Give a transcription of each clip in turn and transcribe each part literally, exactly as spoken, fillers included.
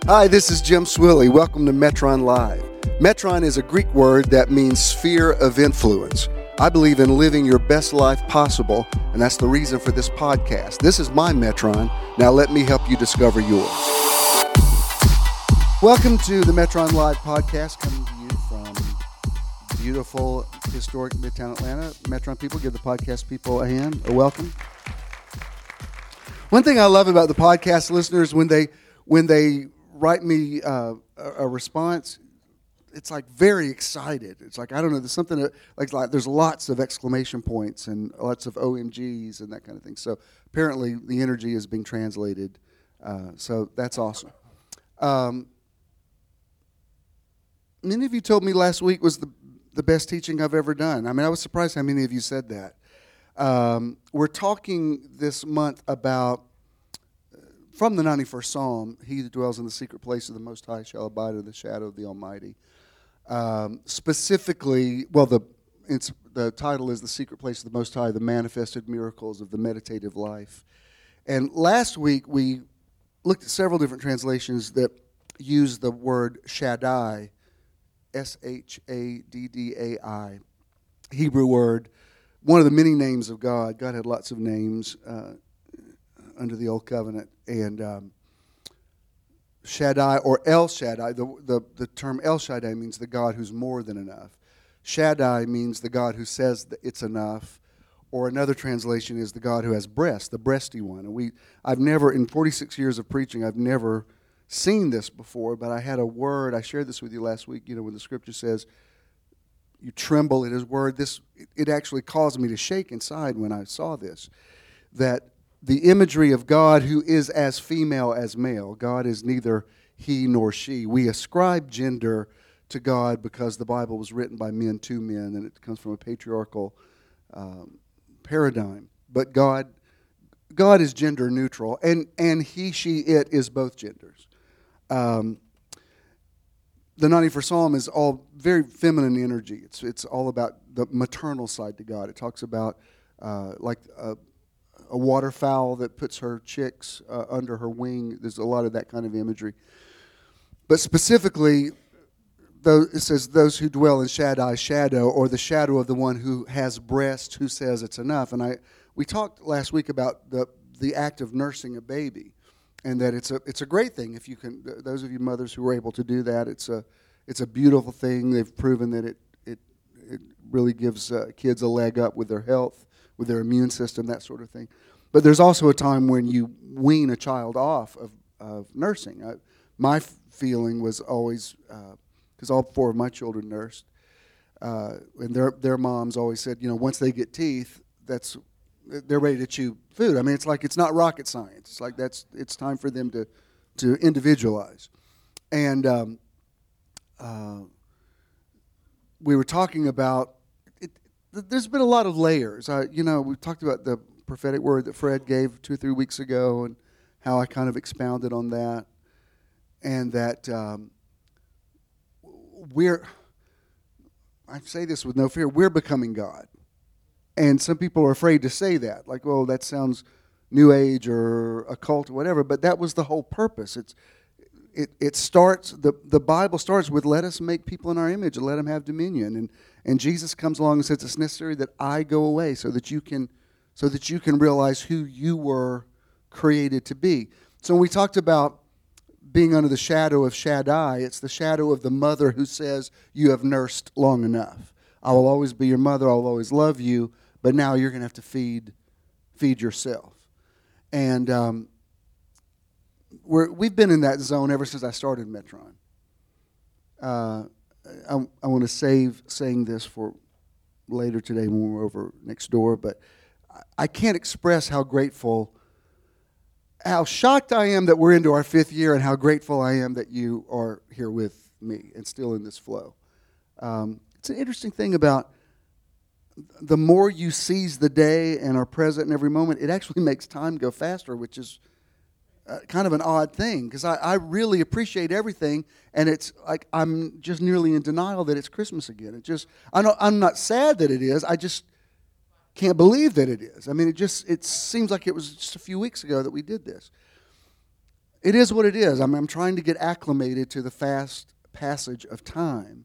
Hi, this is Jim Swilly. Welcome to Metron Live. Metron is a Greek word that means sphere of influence. I believe in living your best life possible, and that's the reason for this podcast. This is my Metron. Now let me help you discover yours. Welcome to the Metron Live podcast, coming to you from beautiful, historic Midtown Atlanta. Metron people, give the podcast people a hand, a welcome. One thing I love about the podcast listeners, when they when they write me uh, a, a response, it's like very excited. It's like, I don't know, there's something that, like, like there's lots of exclamation points and lots of O M Gs and that kind of thing. So apparently the energy is being translated. Uh, so that's awesome. Um, many of you told me last week was the, the best teaching I've ever done. I mean, I was surprised how many of you said that. Um, we're talking this month about, from the ninety-first Psalm, he that dwells in the secret place of the Most High shall abide in the shadow of the Almighty. Um, specifically, well, the it's, the title is The Secret Place of the Most High, the Manifested Miracles of the Meditative Life. And last week, we looked at several different translations that use the word Shaddai, S H A D D A I, Hebrew word, one of the many names of God. God had lots of names uh, under the Old Covenant. And um, Shaddai, or El Shaddai, the, the, the term El Shaddai means the God who's more than enough. Shaddai means the God who says that it's enough. Or another translation is the God who has breast, the breasty one. And we, I've never, in forty-six years of preaching, I've never seen this before, but I had a word, I shared this with you last week, you know, when the scripture says, you tremble at his word. This, it actually caused me to shake inside when I saw this, that the imagery of God who is as female as male. God is neither he nor she. We ascribe gender to God because the Bible was written by men to men, and it comes from a patriarchal um, paradigm. But God, God is gender neutral, and, and he, she, it is both genders. Um, the ninety-first Psalm is all very feminine energy. It's it's all about the maternal side to God. It talks about uh, like a, a waterfowl that puts her chicks uh, under her wing. There's a lot of that kind of imagery. But specifically, though, it says, those who dwell in Shaddai's shadow, or the shadow of the one who has breast, who says it's enough. And I we talked last week about the the act of nursing a baby, and that it's a it's a great thing if you can. Those of you mothers who are able to do that, it's a it's a beautiful thing. They've proven that it it it really gives uh, kids a leg up with their health, with their immune system, that sort of thing. But there's also a time when you wean a child off of, of nursing. I, my f- feeling was always, because uh, all four of my children nursed, uh, and their their moms always said, you know, once they get teeth, that's they're ready to chew food. I mean, it's like it's not rocket science. It's like that's it's time for them to to individualize. And um, uh, we were talking about. There's been a lot of layers. I, you know, we talked about the prophetic word that Fred gave two or three weeks ago, and how I kind of expounded on that, and that um, we're, I say this with no fear, we're becoming God. And some people are afraid to say that, like, well, that sounds New Age or occult or whatever, but that was the whole purpose. It's It it starts, the, the Bible starts with, let us make people in our image and let them have dominion. And and Jesus comes along and says, it's necessary that I go away so that you can so that you can realize who you were created to be. So when we talked about being under the shadow of Shaddai, it's the shadow of the mother who says, you have nursed long enough. I will always be your mother, I will always love you, but now you're going to have to feed feed yourself. And um We're, we've been in that zone ever since I started Metron. Uh, I, I want to save saying this for later today when we're over next door, but I can't express how grateful, how shocked I am that we're into our fifth year, and how grateful I am that you are here with me and still in this flow. Um, it's an interesting thing about the more you seize the day and are present in every moment, it actually makes time go faster, which is Uh, kind of an odd thing, because I, I really appreciate everything, and it's like I'm just nearly in denial that it's Christmas again. It just I know I'm not sad that it is. I just can't believe that it is. I mean, it just it seems like it was just a few weeks ago that we did this. it is what it is. I'm, I'm trying to get acclimated to the fast passage of time.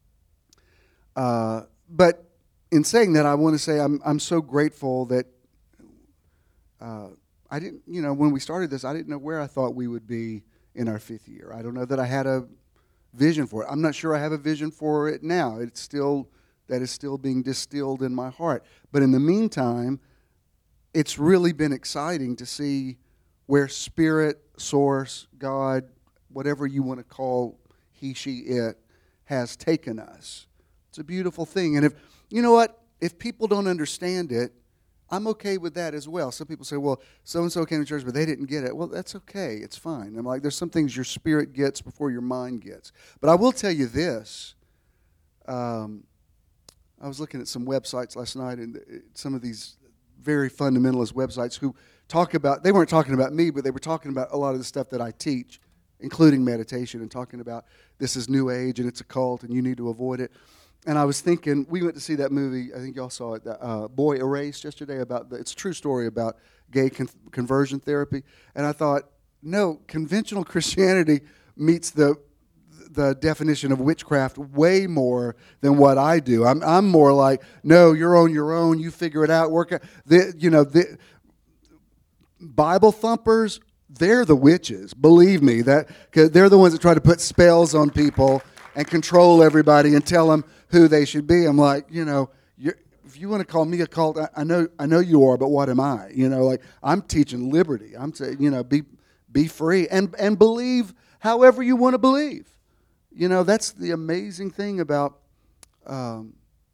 Uh, but in saying that, I want to say I'm I'm so grateful that uh, I didn't, you know, when we started this, I didn't know where I thought we would be in our fifth year. I don't know that I had a vision for it. I'm not sure I have a vision for it now. It's still, that is still being distilled in my heart. But in the meantime, it's really been exciting to see where Spirit, Source, God, whatever you want to call he, she, it, has taken us. It's a beautiful thing. And if, you know what, if people don't understand it, I'm okay with that as well. Some people say, well, so-and-so came to church, but they didn't get it. Well, that's okay. It's fine. I'm like, there's some things your spirit gets before your mind gets. But I will tell you this. Um, I was looking at some websites last night, and some of these very fundamentalist websites who talk about, they weren't talking about me, but they were talking about a lot of the stuff that I teach, including meditation, and talking about this is New Age, and it's a cult, and you need to avoid it. And I was thinking, we went to see that movie, I think y'all saw it, uh, Boy Erased yesterday, about the, it's a true story about gay con- conversion therapy. And I thought, no, conventional Christianity meets the the definition of witchcraft way more than what I do. I'm I'm more like, no, you're on your own, you figure it out, work out. The, you know, the Bible thumpers, they're the witches, believe me. That, 'cause they're the ones that try to put spells on people and control everybody and tell them who they should be. I'm like, you know, you're, if you want to call me a cult, I, I know I know you are, but what am I? You know, like, I'm teaching liberty. I'm saying, you know, be be free and and believe however you want to believe. You know, that's the amazing thing about. Um,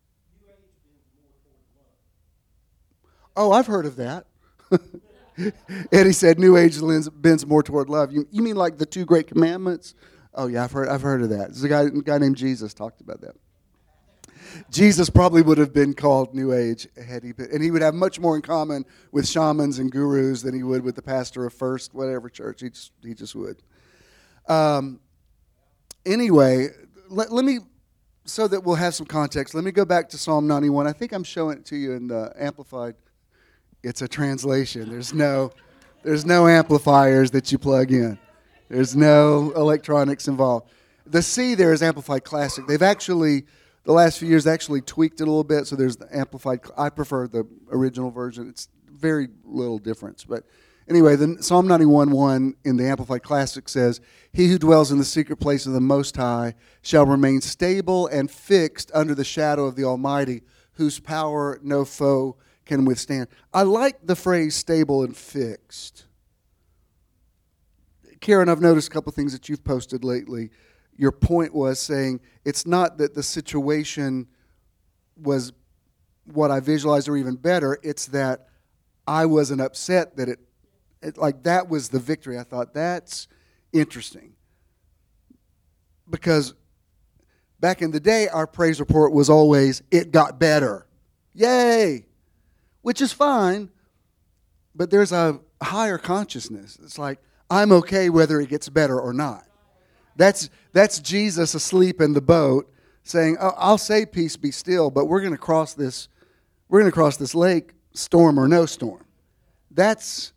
oh, I've heard of that. Eddie said, "New Age bends more toward love." You you mean like the two great commandments? Oh yeah, I've heard I've heard of that. There's a guy a guy named Jesus talked about that. Jesus probably would have been called New Age had he been, and he would have much more in common with shamans and gurus than he would with the pastor of First whatever church. He just he just would. Um. Anyway, let, let me, so that we'll have some context, let me go back to Psalm ninety-one. I think I'm showing it to you in the Amplified. It's a translation. There's no, there's no amplifiers that you plug in. There's no electronics involved. The C there is Amplified Classic. They've actually, the last few years, actually tweaked it a little bit, so there's the Amplified. I prefer the original version. It's very little difference. But anyway, the Psalm ninety-one one in the Amplified Classic says, "He who dwells in the secret place of the Most High shall remain stable and fixed under the shadow of the Almighty, whose power no foe can withstand." I like the phrase stable and fixed. Karen, I've noticed a couple of things that you've posted lately. Your point was saying it's not that the situation was what I visualized or even better, it's that I wasn't upset that it, it like that was the victory. I thought that's interesting. Because back in the day, our praise report was always, it got better. Yay! Which is fine, but there's a higher consciousness. It's like, I'm okay whether it gets better or not. That's that's Jesus asleep in the boat saying, oh, I'll say peace be still, but we're going to cross this, we're going to cross this lake, storm or no storm. That's,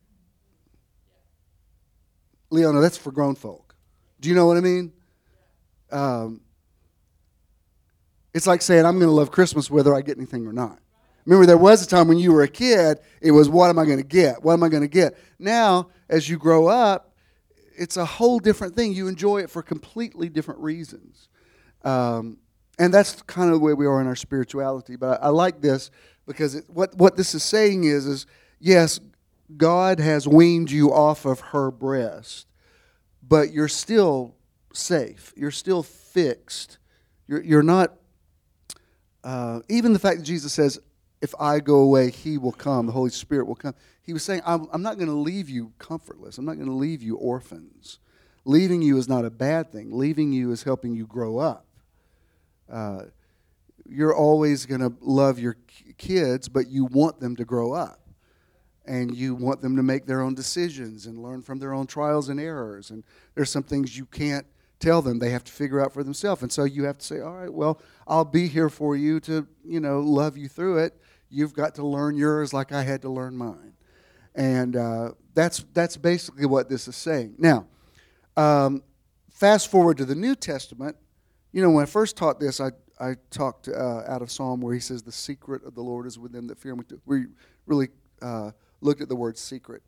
Leona, that's for grown folk. Do you know what I mean? Um, it's like saying, I'm going to love Christmas whether I get anything or not. Remember, there was a time when you were a kid, it was, what am I going to get? What am I going to get? Now, as you grow up, it's a whole different thing. You enjoy it for completely different reasons. Um, and that's kind of the way we are in our spirituality. But I, I like this because it, what, what this is saying is, is, yes, God has weaned you off of her breast, but you're still safe. You're still fixed. You're, you're not, uh, even the fact that Jesus says, if I go away, he will come, the Holy Spirit will come. He was saying, I'm, I'm not going to leave you comfortless. I'm not going to leave you orphans. Leaving you is not a bad thing. Leaving you is helping you grow up. Uh, you're always going to love your kids, but you want them to grow up. And you want them to make their own decisions and learn from their own trials and errors. And there's some things you can't tell them. They have to figure out for themselves. And so you have to say, all right, well, I'll be here for you to, you know, love you through it. You've got to learn yours like I had to learn mine. And uh, that's that's basically what this is saying. Now, um, fast forward to the New Testament. You know, when I first taught this, I I talked uh, out of Psalm where he says, "The secret of the Lord is with them that fear him." We really uh, looked at the word secret.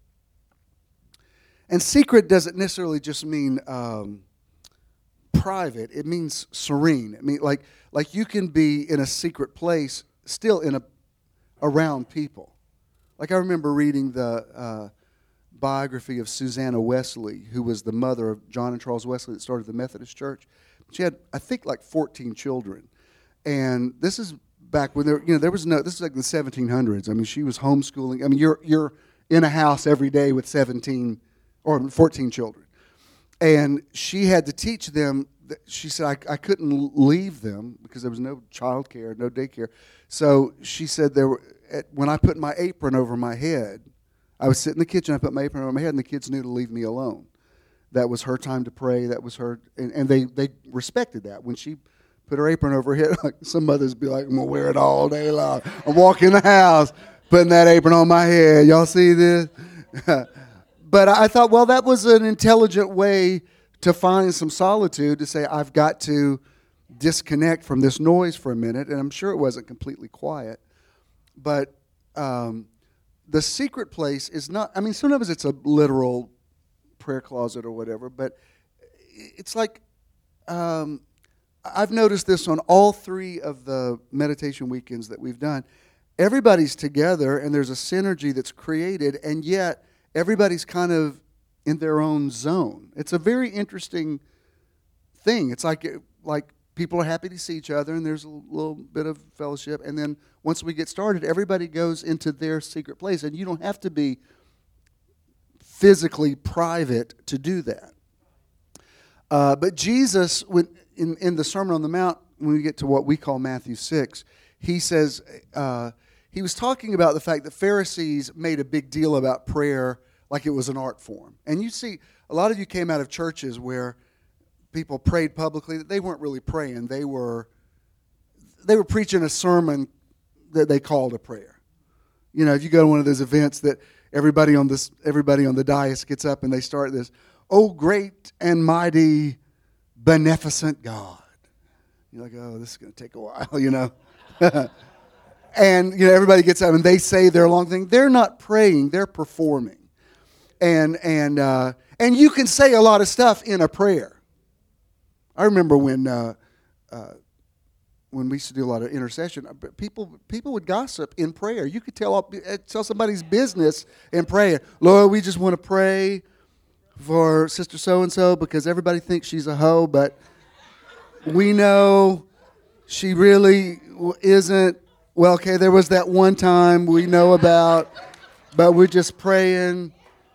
And secret doesn't necessarily just mean um, private. It means serene. I mean, like like you can be in a secret place, still in a around people. Like I remember reading the uh, biography of Susanna Wesley, who was the mother of John and Charles Wesley that started the Methodist Church. She had, I think, like fourteen children, and this is back when there, you know, there was no. This is like the seventeen hundreds. I mean, she was homeschooling. I mean, you're you're in a house every day with seventeen or fourteen children, and she had to teach them. She said, I, I couldn't leave them because there was no child care, no daycare. So she said, there were, at, when I put my apron over my head, I would sit in the kitchen, I put my apron over my head, and the kids knew to leave me alone. That was her time to pray. That was her, and, and they, they respected that. When she put her apron over her head, like some mothers be like, I'm going to wear it all day long. I'm walking in the house, putting that apron on my head. Y'all see this? But I thought, well, that was an intelligent way to find some solitude, to say, I've got to disconnect from this noise for a minute. And I'm sure it wasn't completely quiet. But um, the secret place is not, I mean, sometimes it's a literal prayer closet or whatever, but it's like, um, I've noticed this on all three of the meditation weekends that we've done. Everybody's together, and there's a synergy that's created, and yet everybody's kind of in their own zone. It's a very interesting thing. It's like like people are happy to see each other, and there's a little bit of fellowship. And then once we get started, everybody goes into their secret place, and you don't have to be physically private to do that. Uh, but Jesus, when in, in the Sermon on the Mount, when we get to what we call Matthew six, he says, uh, he was talking about the fact that Pharisees made a big deal about prayer like it was an art form. And you see, a lot of you came out of churches where people prayed publicly. They weren't really praying. They were they were preaching a sermon that they called a prayer. You know, if you go to one of those events that everybody on this everybody on the dais gets up and they start this, "Oh, great and mighty, beneficent God." You're like, oh, this is going to take a while, you know. And, you know, everybody gets up and they say their long thing. They're not praying. They're performing. And and uh, and you can say a lot of stuff in a prayer. I remember when uh, uh, when we used to do a lot of intercession, people people would gossip in prayer. You could tell tell somebody's business in prayer. Lord, we just want to pray for Sister so and so because everybody thinks she's a hoe, but we know she really isn't. Well, okay, there was that one time we know about, but we're just praying.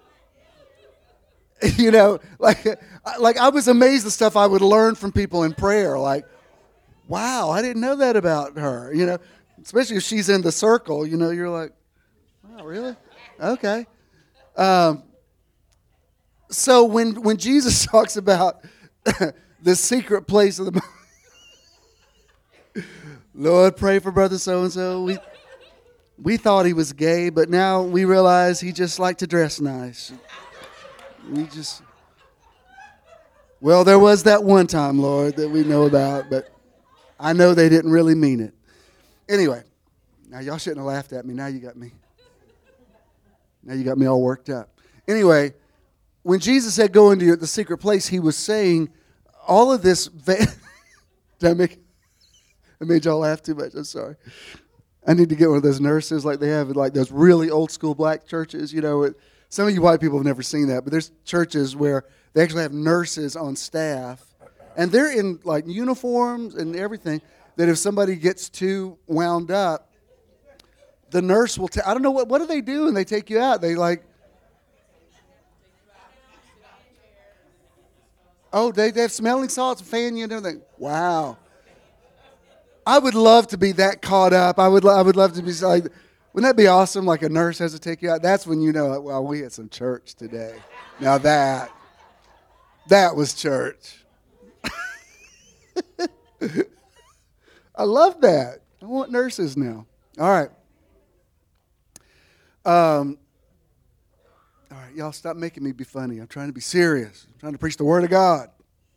You know, like, like I was amazed the stuff I would learn from people in prayer. Like, wow, I didn't know that about her. You know, especially if she's in the circle. You know, you're like, wow, really? Okay. Um, so when when Jesus talks about the secret place of the Lord, pray for brother so and so. We we thought he was gay, but now we realize he just liked to dress nice. We just, well, there was that one time, Lord, that we know about, but I know they didn't really mean it. Anyway, now y'all shouldn't have laughed at me. Now you got me. Now you got me all worked up. Anyway, when Jesus said go into the secret place, he was saying all of this. Va- Did I make, I made y'all laugh too much. I'm sorry. I need to get one of those nurses like they have, like those really old school black churches, you know, it, some of you white people have never seen that, but there's churches where they actually have nurses on staff, and they're in like uniforms and everything, that if somebody gets too wound up, the nurse will, ta- I don't know, what what do they do? And they take you out. They like, oh, they, they have smelling salts, fan you and everything. Wow. I would love to be that caught up. I would, lo- I would love to be like, wouldn't that be awesome? Like a nurse has to take you out. That's when you know, well, we had some church today. Now that, that was church. I love that. I want nurses now. All right. Um, All right, y'all stop making me be funny. I'm trying to be serious. I'm trying to preach the Word of God.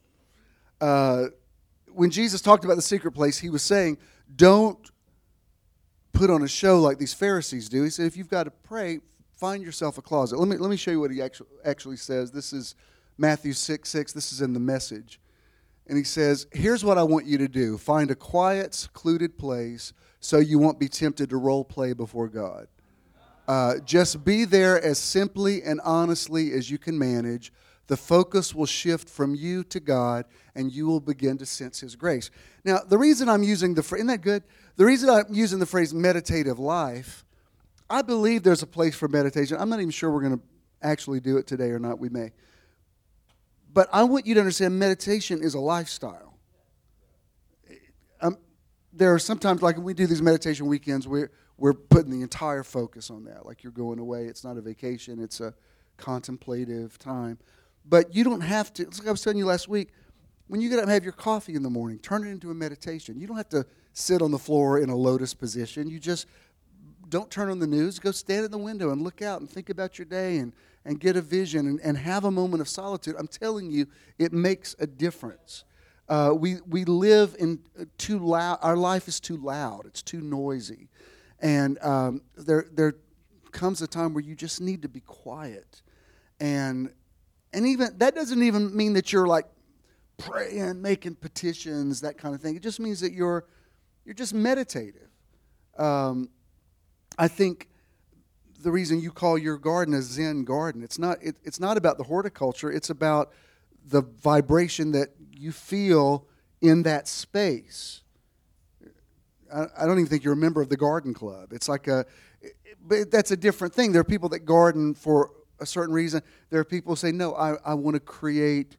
Uh, when Jesus talked about the secret place, he was saying, don't put on a show like these Pharisees do. He said, if you've got to pray, find yourself a closet. Let me let me show you what he actually actually says. This is Matthew six six. This is in the Message. And he says, here's what I want you to do. Find a quiet, secluded place so you won't be tempted to role play before God. Uh, just be there as simply and honestly as you can manage. The focus will shift from you to God, and you will begin to sense His grace. Now, the reason I'm using the phrase, isn't that good? The reason I'm using the phrase meditative life, I believe there's a place for meditation. I'm not even sure we're going to actually do it today or not. We may. But I want you to understand meditation is a lifestyle. Um, there are sometimes, like when we do these meditation weekends, we're, we're putting the entire focus on that. Like you're going away. It's not a vacation. It's a contemplative time. But you don't have to. It's like I was telling you last week, when you get up and have your coffee in the morning, turn it into a meditation. You don't have to sit on the floor in a lotus position. You just don't turn on the news. Go stand at the window and look out and think about your day and, and get a vision and, and have a moment of solitude. I'm telling you, it makes a difference. Uh, we we live in too loud. Our life is too loud. It's too noisy, and um, there there comes a time where you just need to be quiet, and and even that doesn't even mean that you're like praying, making petitions, that kind of thing. It just means that you're you're just meditative. Um, I think the reason you call your garden a Zen garden, it's not it, it's not about the horticulture. It's about the vibration that you feel in that space. I, I don't even think you're a member of the garden club. It's like a, but that's a different thing. There are people that garden for a certain reason. There are people who say, no, I, I want to create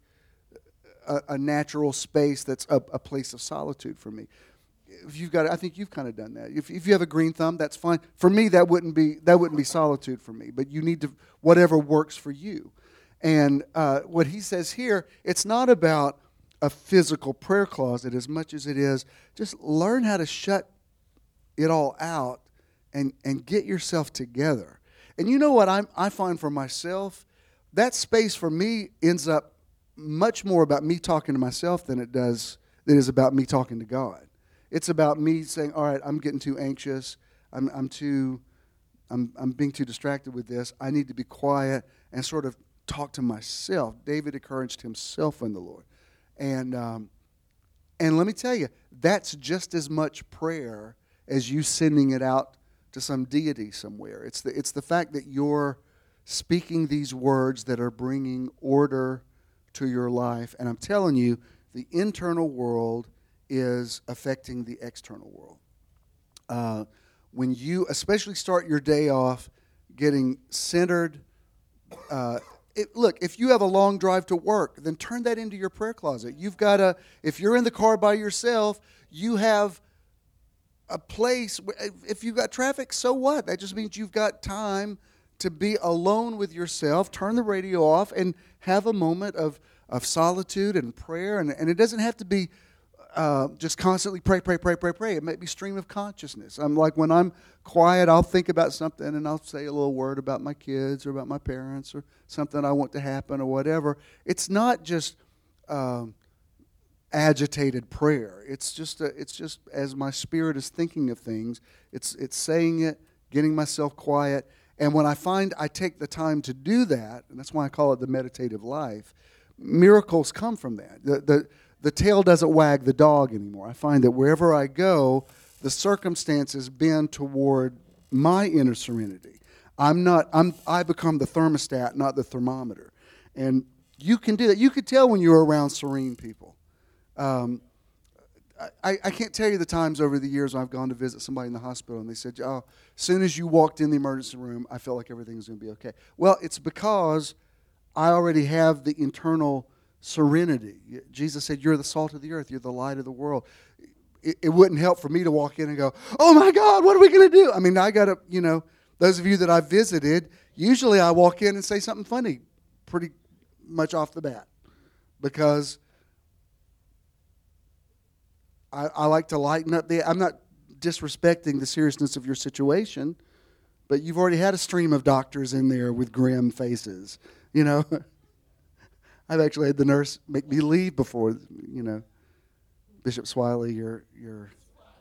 a, a natural space that's a, a place of solitude for me. If you've got, I think you've kind of done that. If, if you have a green thumb, that's fine. For me, that wouldn't be that wouldn't be solitude for me. But you need to whatever works for you. And uh, what he says here, it's not about a physical prayer closet as much as it is just learn how to shut it all out and and get yourself together. And you know what I'm, I find for myself, that space for me ends up much more about me talking to myself than it does than it is about me talking to God. It's about me saying, all right, I'm getting too anxious. I'm, I'm too, I'm, I'm being too distracted with this. I need to be quiet and sort of talk to myself. David encouraged himself in the Lord. And, um, and let me tell you, that's just as much prayer as you sending it out to some deity somewhere. It's the, it's the fact that you're speaking these words that are bringing order to your life. And I'm telling you, the internal world is affecting the external world. Uh, when you especially start your day off getting centered, uh, it, look, if you have a long drive to work, then turn that into your prayer closet. You've got to, if you're in the car by yourself, you have a place. If you've got traffic, so what? That just means you've got time to be alone with yourself, turn the radio off, and have a moment of, of solitude and prayer. And, and it doesn't have to be Uh, just constantly pray, pray, pray, pray, pray. It may be stream of consciousness. I'm like, when I'm quiet, I'll think about something and I'll say a little word about my kids or about my parents or something I want to happen or whatever. It's not just um, agitated prayer. It's just, a, it's just as my spirit is thinking of things, it's it's saying it, getting myself quiet. And when I find I take the time to do that, and that's why I call it the meditative life, miracles come from that. The the The tail doesn't wag the dog anymore. I find that wherever I go, the circumstances bend toward my inner serenity. I'm not. I'm. I become the thermostat, not the thermometer. And you can do that. You could tell when you're around serene people. Um, I, I can't tell you the times over the years I've gone to visit somebody in the hospital and they said, "Oh, as soon as you walked in the emergency room, I felt like everything was going to be okay." Well, it's because I already have the internal serenity. Jesus said, you're the salt of the earth. You're the light of the world. It, it wouldn't help for me to walk in and go, oh my God, what are we going to do? I mean, I got to, you know, those of you that I've visited, usually I walk in and say something funny pretty much off the bat because I, I like to lighten up the, I'm not disrespecting the seriousness of your situation, but you've already had a stream of doctors in there with grim faces, you know. I've actually had the nurse make me leave before, you know. Bishop Swiley, you're you're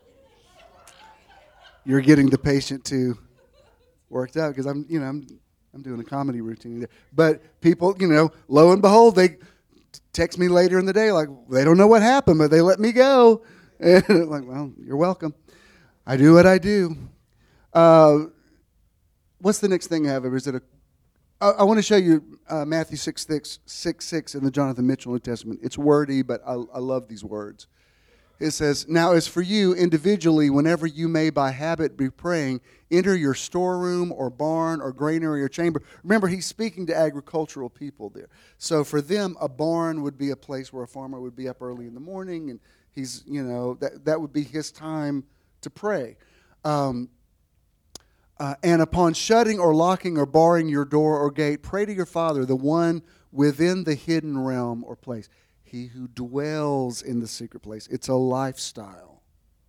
you're getting the patient too worked out because I'm, you know, I'm I'm doing a comedy routine there. But people, you know, lo and behold, they text me later in the day like they don't know what happened, but they let me go. And I'm like, well, you're welcome. I do what I do. Uh, what's the next thing I have? Or is it a I, I want to show you uh, Matthew six six, six six in the Jonathan Mitchell New Testament. It's wordy, but I, I love these words. It says, now as for you individually, whenever you may by habit be praying, enter your storeroom or barn or granary or chamber. Remember, he's speaking to agricultural people there. So for them, a barn would be a place where a farmer would be up early in the morning, and he's, you know, that, that would be his time to pray. Um, Uh, and upon shutting or locking or barring your door or gate, pray to your Father, the one within the hidden realm or place. He who dwells in the secret place. It's a lifestyle.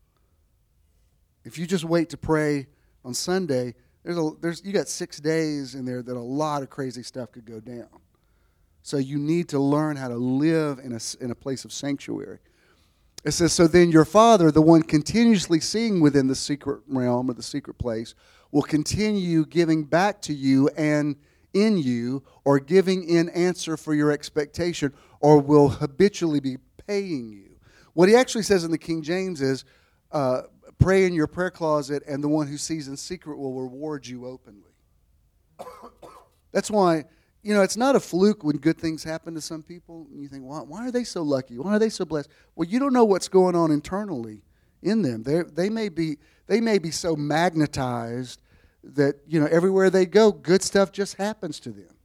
If you just wait to pray on Sunday, there's a, there's you got six days in there that a lot of crazy stuff could go down. So you need to learn how to live in a, in a place of sanctuary. It says, so then your Father, the one continuously seeing within the secret realm or the secret place, will continue giving back to you and in you, or giving in answer for your expectation, or will habitually be paying you. What he actually says in the King James is, uh, pray in your prayer closet, and the one who sees in secret will reward you openly. That's why, you know, it's not a fluke when good things happen to some people. And you think, why, why are they so lucky? Why are they so blessed? Well, you don't know what's going on internally in them. They they may be they may be so magnetized that, you know, everywhere they go, good stuff just happens to them.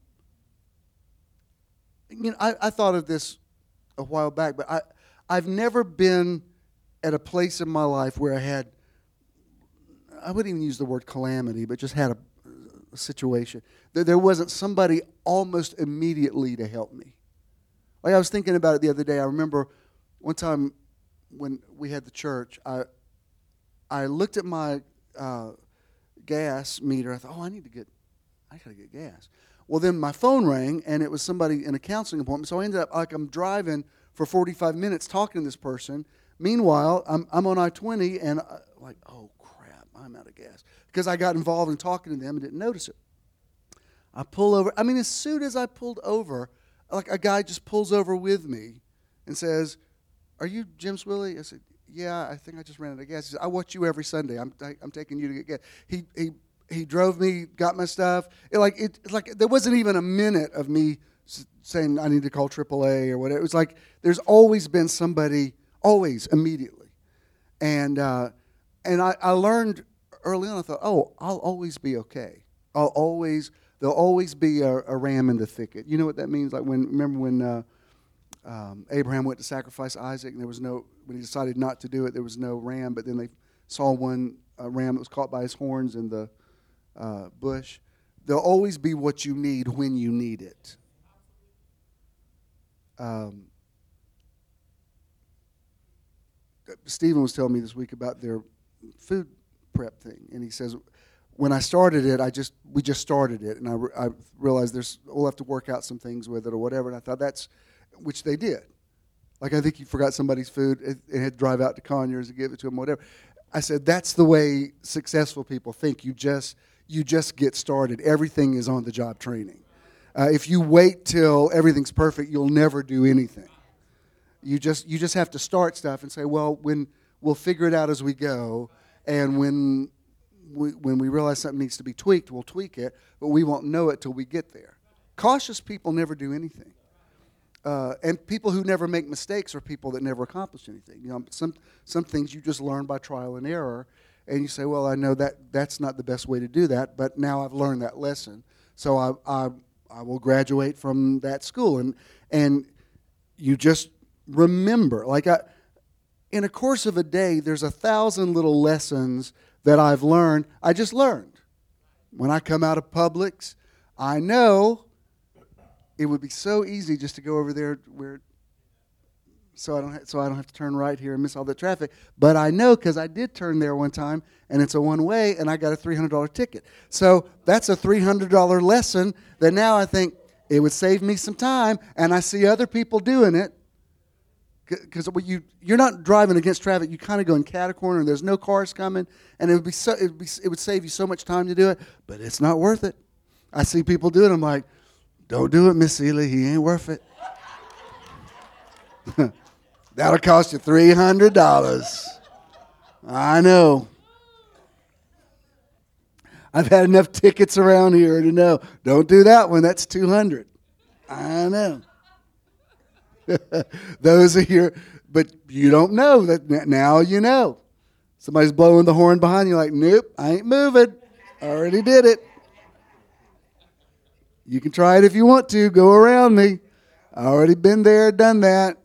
You know, I, I thought of this a while back, but I I've never been at a place in my life where I had, I wouldn't even use the word calamity, but just had a, a situation. There, there wasn't somebody almost immediately to help me. Like I was thinking about it the other day. I remember one time when we had the church, I I looked at my uh, gas meter. I thought, oh, I need to get, I got to get gas. Well, then my phone rang, and it was somebody in a counseling appointment. So I ended up, like, I'm driving for forty-five minutes talking to this person. Meanwhile, I'm I'm on I twenty, and I, like, oh, crap, I'm out of gas. Because I got involved in talking to them and didn't notice it. I pull over. I mean, as soon as I pulled over, like, a guy just pulls over with me and says, are you Jim Swilly? I said, yeah, I think I just ran out of gas. He said, I watch you every Sunday. I'm I'm taking you to get gas. He he he drove me, got my stuff. It like it it's like there wasn't even a minute of me saying I need to call triple A or whatever. It was like there's always been somebody, always, immediately. And uh, and I, I learned early on, I thought, oh, I'll always be okay. I'll always, there'll always be a, a ram in the thicket. You know what that means? Like when, remember when uh, um, Abraham went to sacrifice Isaac, and there was no, when he decided not to do it, there was no ram, but then they saw one uh, ram that was caught by his horns in the uh, bush. There'll always be what you need when you need it. Um, Stephen was telling me this week about their food prep thing, and he says, when I started it, I just we just started it, and I, re- I realized there's we'll have to work out some things with it or whatever, and I thought that's, which they did. Like I think you forgot somebody's food and had to drive out to Conyers and give it to them, whatever. I said that's the way successful people think. You just you just get started. Everything is on the job training. Uh, if you wait till everything's perfect, you'll never do anything. You just you just have to start stuff and say, well, when we'll figure it out as we go, and when we, when we realize something needs to be tweaked, we'll tweak it, but we won't know it till we get there. Cautious people never do anything. Uh, and people who never make mistakes are people that never accomplish anything. You know, some some things you just learn by trial and error, and you say, well, I know that that's not the best way to do that, but now I've learned that lesson, so I I, I will graduate from that school. And and you just remember, like I, in a course of a day, there's a thousand little lessons that I've learned. I just learned. When I come out of Publix, I know it would be so easy just to go over there where so I don't ha- so I don't have to turn right here and miss all the traffic. But I know because I did turn there one time, and it's a one-way, and I got a three hundred dollars ticket. So that's a three hundred dollars lesson that now I think it would save me some time, and I see other people doing it. Because you you're not driving against traffic, you kind of go in catacorner, and there's no cars coming, and it would be so it would, be, it would save you so much time to do it, but it's not worth it. I see people do it. I'm like, don't do it, Miss Seeley. He ain't worth it. That'll cost you three hundred dollars. I know. I've had enough tickets around here to know. Don't do that one. That's two hundred dollars. I know. Those are here, but you don't know that now you know. Somebody's blowing the horn behind you like, nope, I ain't moving. I already did it. You can try it if you want to. Go around me. I already been there, done that.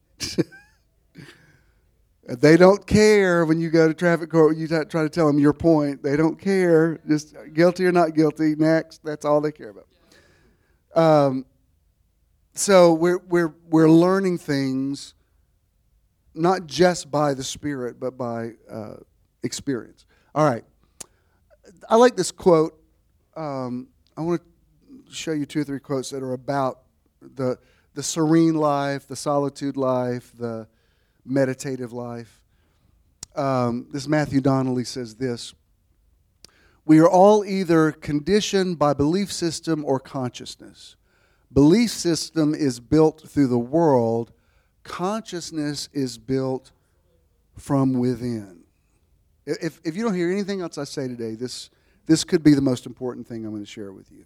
They don't care when you go to traffic court. You try to tell them your point. They don't care. Just guilty or not guilty. Next. That's all they care about. Um. So we're we're we're learning things, not just by the Spirit, but by uh, experience. All right. I like this quote. Um, I want to show you two or three quotes that are about the the serene life, the solitude life, the meditative life. Um, this Matthew Donnelly says this: "We are all either conditioned by belief system or consciousness. Belief system is built through the world. Consciousness is built from within." If if you don't hear anything else I say today, this this could be the most important thing I'm going to share with you.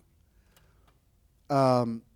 Um,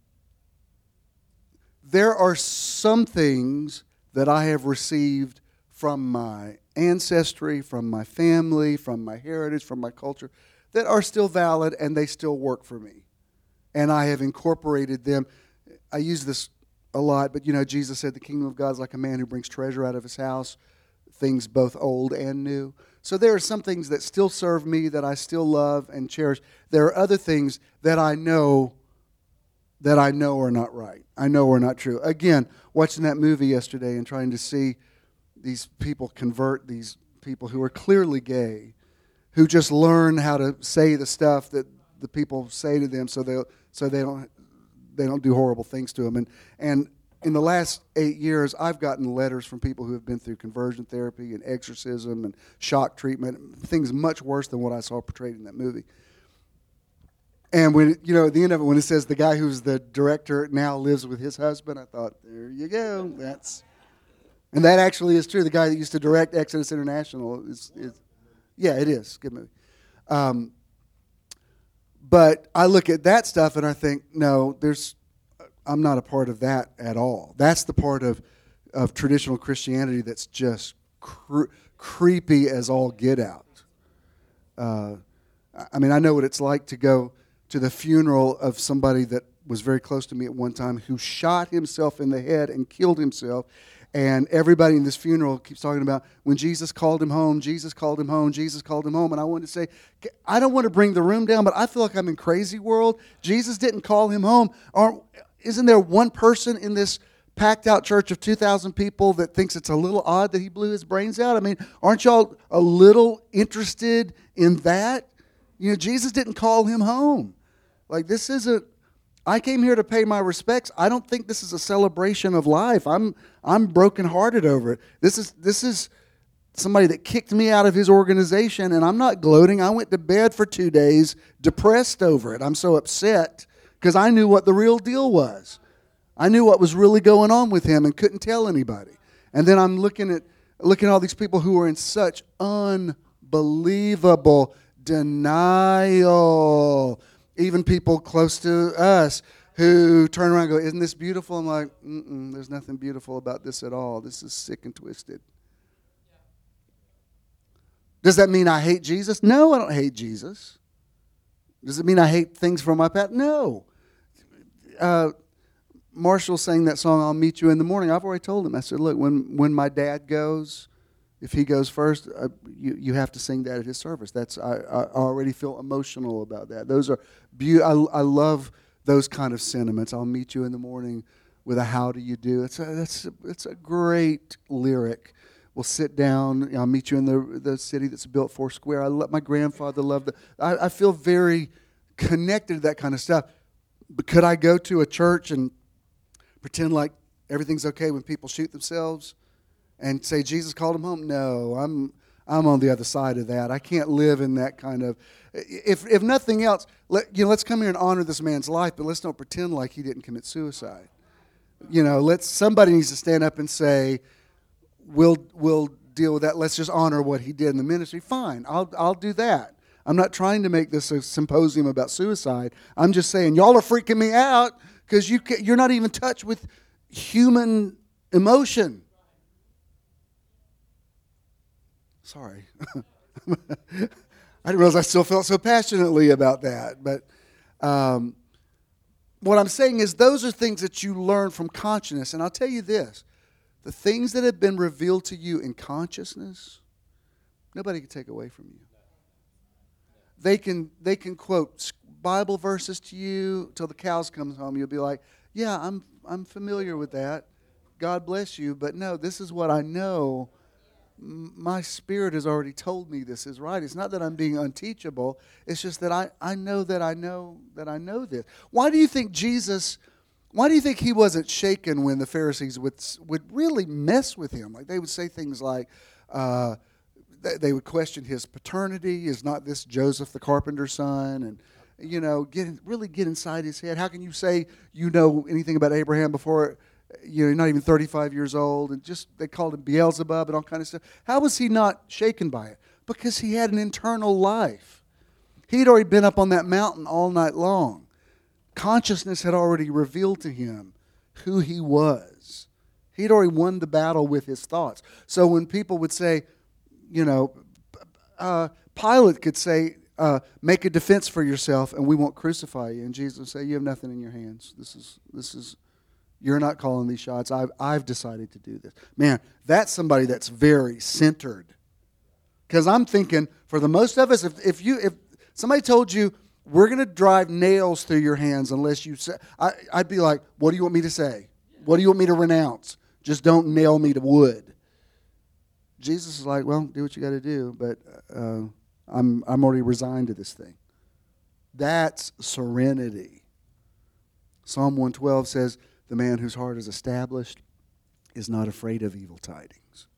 there are some things that I have received from my ancestry, from my family, from my heritage, from my culture, that are still valid and they still work for me. And I have incorporated them. I use this a lot, but you know, Jesus said the kingdom of God is like a man who brings treasure out of his house, things both old and new. So there are some things that still serve me, that I still love and cherish. There are other things that I know that I know are not right. I know are not true. Again, watching that movie yesterday and trying to see these people convert, these people who are clearly gay, who just learn how to say the stuff that the people say to them so they so they don't they don't do horrible things to them. And and in the last eight years, I've gotten letters from people who have been through conversion therapy and exorcism and shock treatment, things much worse than what I saw portrayed in that movie. And when you know at the end of it, when it says the guy who's the director now lives with his husband, I thought, there you go. That's and that actually is true. The guy that used to direct Exodus International is, is yeah, it is good movie. Um, But I look at that stuff and I think, no, there's, I'm not a part of that at all. That's the part of, of traditional Christianity that's just cre- creepy as all get out. Uh, I mean, I know what it's like to go to the funeral of somebody that was very close to me at one time who shot himself in the head and killed himself. And everybody in this funeral keeps talking about when Jesus called him home, Jesus called him home, Jesus called him home. And I wanted to say, I don't want to bring the room down, but I feel like I'm in crazy world. Jesus didn't call him home. Aren't, isn't there one person in this packed out church of two thousand people that thinks it's a little odd that he blew his brains out? I mean, aren't y'all a little interested in that? You know, Jesus didn't call him home. Like, this isn't, I came here to pay my respects. I don't think this is a celebration of life. I'm I'm brokenhearted over it. This is this is somebody that kicked me out of his organization, and I'm not gloating. I went to bed for two days depressed over it. I'm so upset because I knew what the real deal was. I knew what was really going on with him and couldn't tell anybody. And then I'm looking at looking at all these people who are in such unbelievable denial. Even people close to us who turn around and go, isn't this beautiful? I'm like, mm-mm, there's nothing beautiful about this at all. This is sick and twisted. Does that mean I hate Jesus? No, I don't hate Jesus. Does it mean I hate things from my past? No. Uh, Marshall sang that song, I'll Meet You in the Morning. I've already told him. I said, look, when, when my dad goes, if he goes first, uh, you you have to sing that at his service. That's I, I already feel emotional about that. Those are be- I, I love those kind of sentiments. I'll meet you in the morning with a how do you do. It's a, that's a, it's a great lyric. We'll sit down. I'll meet you in the the city that's built four square. I love, my grandfather loved it. I, I feel very connected to that kind of stuff. But could I go to a church and pretend like everything's okay when people shoot themselves and say Jesus called them home? No, I'm I'm on the other side of that. I can't live in that kind of. If if nothing else, let, you know, let's come here and honor this man's life, but let's don't pretend like he didn't commit suicide. You know, let's somebody needs to stand up and say, we'll we'll deal with that. Let's just honor what he did in the ministry. Fine, I'll I'll do that. I'm not trying to make this a symposium about suicide. I'm just saying y'all are freaking me out because you can, you're not even in touch with human emotion. Sorry. I didn't realize I still felt so passionately about that. But um, what I'm saying is those are things that you learn from consciousness. And I'll tell you this. The things that have been revealed to you in consciousness, nobody can take away from you. They can they can quote Bible verses to you till the cows come home. You'll be like, yeah, I'm I'm familiar with that. God bless you. But no, this is what I know. My spirit has already told me this is right. It's not that I'm being unteachable. It's just that I, I know that I know that I know this. Why do you think Jesus, why do you think he wasn't shaken when the Pharisees would would really mess with him? Like they would say things like, uh, they, they would question his paternity. Is not this Joseph the carpenter's son? And, you know, get really get inside his head. How can you say you know anything about Abraham before you know, not even thirty-five years old, and just they called him Beelzebub and all kind of stuff. How was he not shaken by it? Because he had an internal life. He'd already been up on that mountain all night long. Consciousness had already revealed to him who he was. He'd already won the battle with his thoughts. So when people would say, you know, uh, Pilate could say, uh, make a defense for yourself and we won't crucify you. And Jesus would say, you have nothing in your hands. This is, this is, You're not calling these shots. I've, I've decided to do this. Man, that's somebody that's very centered. Because I'm thinking, for the most of us, if, if you if somebody told you, we're going to drive nails through your hands unless you say, I, I'd be like, what do you want me to say? What do you want me to renounce? Just don't nail me to wood. Jesus is like, well, do what you got to do, but uh, I'm I'm already resigned to this thing. That's serenity. Psalm one twelve says, the man whose heart is established is not afraid of evil tidings.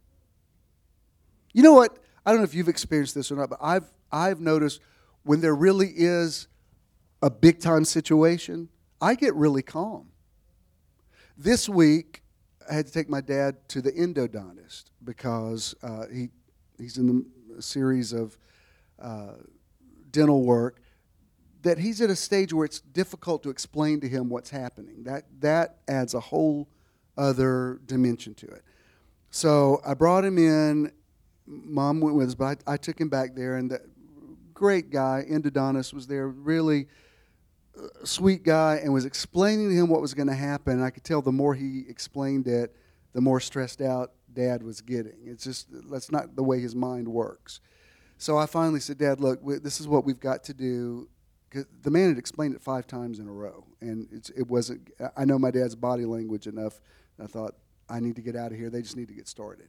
You know what? I don't know if you've experienced this or not, but I've I've noticed when there really is a big-time situation, I get really calm. This week, I had to take my dad to the endodontist because uh, he he's in a series of uh, dental work that he's at a stage where it's difficult to explain to him what's happening. That that adds a whole other dimension to it. So I brought him in. Mom went with us, but I, I took him back there, and the great guy, endodontist, was there, really sweet guy, and was explaining to him what was going to happen. And I could tell the more he explained it, the more stressed out Dad was getting. It's just, that's not the way his mind works. So I finally said, Dad, look, we, this is what we've got to do. Cause the man had explained it five times in a row, and it's, it wasn't. I know my dad's body language enough. I thought, I need to get out of here. They just need to get started.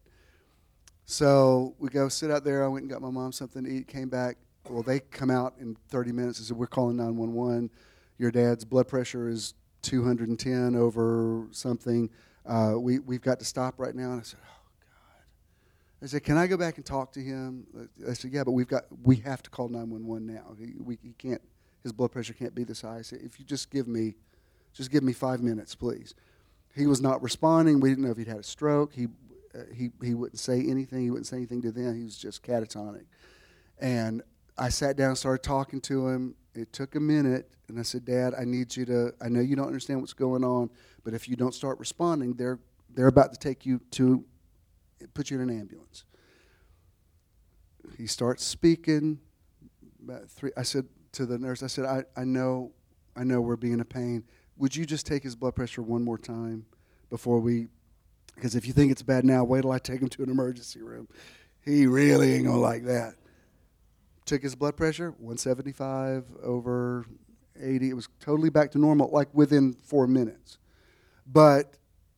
So we go sit out there. I went and got my mom something to eat. Came back. Well, they come out in thirty minutes and said, we're calling nine one one. Your dad's blood pressure is two hundred ten over something. Uh, we we've got to stop right now. And I said, oh God. I said, can I go back and talk to him? I said, yeah, but we've got we have to call nine one one now. He, we he can't. His blood pressure can't be this high. I said, if you just give me, just give me five minutes, please. He was not responding. We didn't know if he'd had a stroke. He, uh, he, he wouldn't say anything. He wouldn't say anything to them. He was just catatonic. And I sat down and started talking to him. It took a minute, and I said, Dad, I need you to, I know you don't understand what's going on, but if you don't start responding, they're they're about to take you to, put you in an ambulance. He starts speaking. About three, I said, to the nurse, I said, I, I know I know we're being a pain. Would you just take his blood pressure one more time before we, because if you think it's bad now, wait till I take him to an emergency room. He really ain't going to like that. Took his blood pressure, one seventy-five over eighty. It was totally back to normal, like within four minutes. But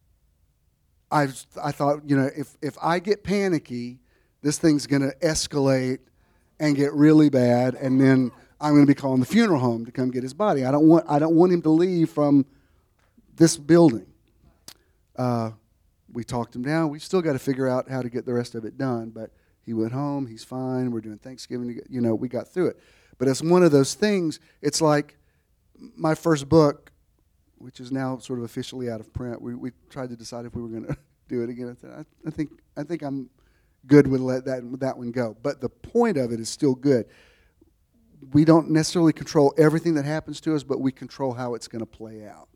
I I thought, you know, if if I get panicky, this thing's going to escalate and get really bad, and then I'm going to be calling the funeral home to come get his body. I don't want I don't want him to leave from this building. Uh, we talked him down. We still got to figure out how to get the rest of it done, but he went home. He's fine. We're doing Thanksgiving. You know, we got through it. But it's one of those things. It's like my first book, which is now sort of officially out of print. We we tried to decide if we were going to do it again. I, said, I, I think I think I'm good with let that that one go. But the point of it is still good. We don't necessarily control everything that happens to us, but we control how it's going to play out.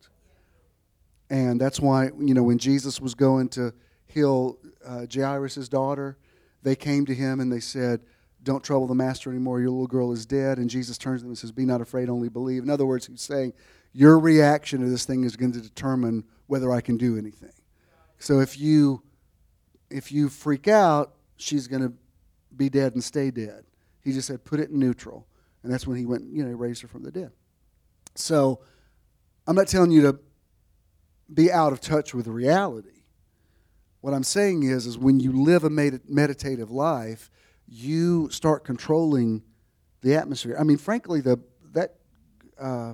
And that's why, you know, when Jesus was going to heal uh, Jairus' daughter, they came to him and they said, "Don't trouble the master anymore. Your little girl is dead." And Jesus turns to them and says, "Be not afraid, only believe." In other words, he's saying, your reaction to this thing is going to determine whether I can do anything. So if you if you freak out, she's going to be dead and stay dead. He just said, put it in neutral. And that's when he went, you know, raised her from the dead. So I'm not telling you to be out of touch with reality. What I'm saying is, is when you live a med- meditative life, you start controlling the atmosphere. I mean, frankly, the that uh,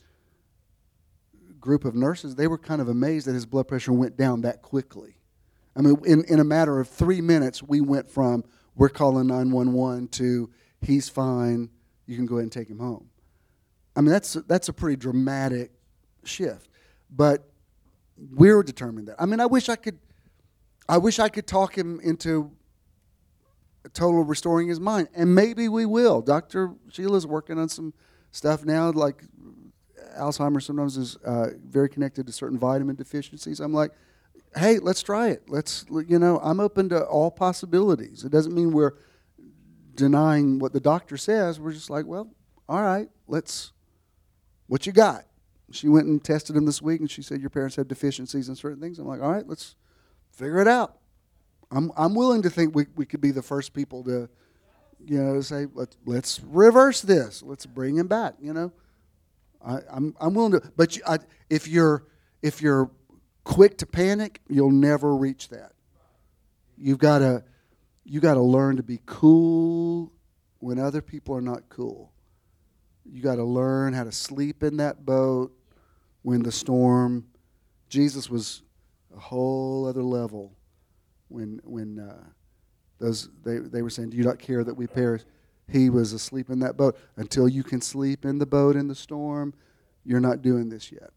group of nurses, they were kind of amazed that his blood pressure went down that quickly. I mean, in, in a matter of three minutes, we went from we're calling nine one one to he's fine, you can go ahead and take him home. I mean, that's that's a pretty dramatic shift. But we're determined that. I mean, I wish I could I wish I could talk him into total restoring his mind. And maybe we will. Doctor Sheila's working on some stuff now, like Alzheimer's sometimes is uh, very connected to certain vitamin deficiencies. I'm like, hey, let's try it. Let's, you know, I'm open to all possibilities. It doesn't mean we're denying what the doctor says. We're just like, well, all right, let's, what you got? She went and tested him this week, and she said, your parents have deficiencies in certain things. I'm like, all right, let's figure it out. I'm I'm willing to think we, we could be the first people to, you know, say, let's, let's reverse this. Let's bring him back, you know. I, I'm I'm willing to, but you, I, if you're if you're quick to panic, you'll never reach that. You've got to you got to learn to be cool when other people are not cool. You got to learn how to sleep in that boat when the storm. Jesus was a whole other level when when uh, those they they were saying, "Do you not care that we perish?" He was asleep in that boat. Until you can sleep in the boat in the storm, you're not doing this yet.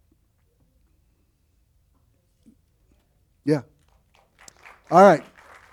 Yeah. All right.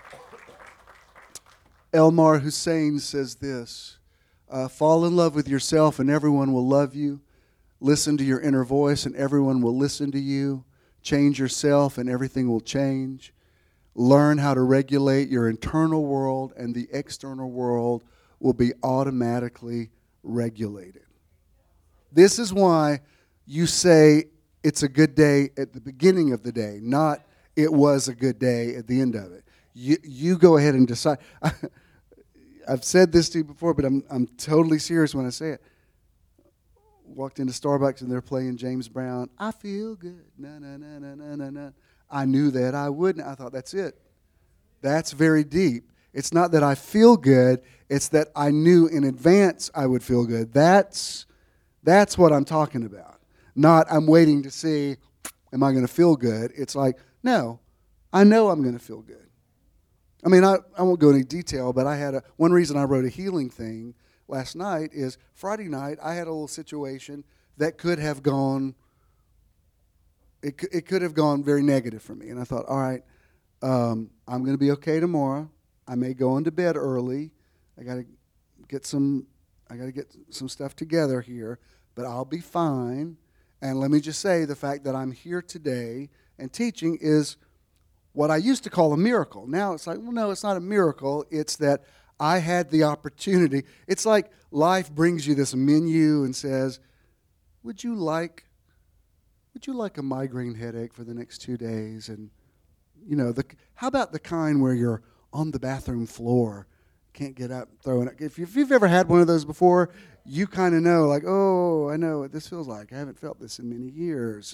Elmar Hussein says this, uh, fall in love with yourself and everyone will love you. Listen to your inner voice and everyone will listen to you. Change yourself and everything will change. Learn how to regulate your internal world and the external world will be automatically regulated. This is why you say it's a good day at the beginning of the day, not it was a good day at the end of it. You you go ahead and decide. I've said this to you before, but I'm I'm totally serious when I say it. Walked into Starbucks and they're playing James Brown. I feel good. Na na na na na na na. I knew that I wouldn't. I thought that's it. That's very deep. It's not that I feel good. It's that I knew in advance I would feel good. That's that's what I'm talking about. Not I'm waiting to see, am I going to feel good? It's like, no, I know I'm going to feel good. I mean, I, I won't go into detail, but I had a one reason I wrote a healing thing last night is Friday night I had a little situation that could have gone, it, it could have gone very negative for me. And I thought, all right, um, I'm going to be okay tomorrow. I may go into bed early. I got to get some I got to get some stuff together here, but I'll be fine. And let me just say the fact that I'm here today and teaching is what I used to call a miracle. Now it's like, well, no, it's not a miracle. It's that I had the opportunity. It's like life brings you this menu and says, would you like would you like a migraine headache for the next two days? And, you know, the how about the kind where you're on the bathroom floor, can't get up, throwing it. If, you, if you've ever had one of those before, you kind of know, like, oh, I know what this feels like. I haven't felt this in many years.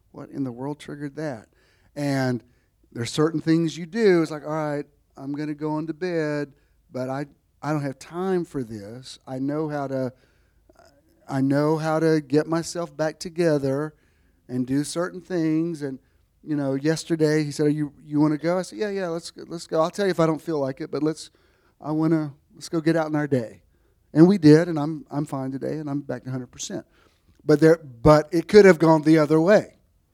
what in the world triggered that? And there's certain things you do. It's like, all right, I'm going to go on to bed, but I I don't have time for this. I know how to I know how to get myself back together and do certain things. And you know, yesterday he said, "Are you you want to go?" I said, "Yeah, yeah, let's go, let's go. I'll tell you if I don't feel like it, but let's I want to let's go get out in our day." And we did, and I'm I'm fine today, and I'm back to one hundred percent. But there but it could have gone the other way.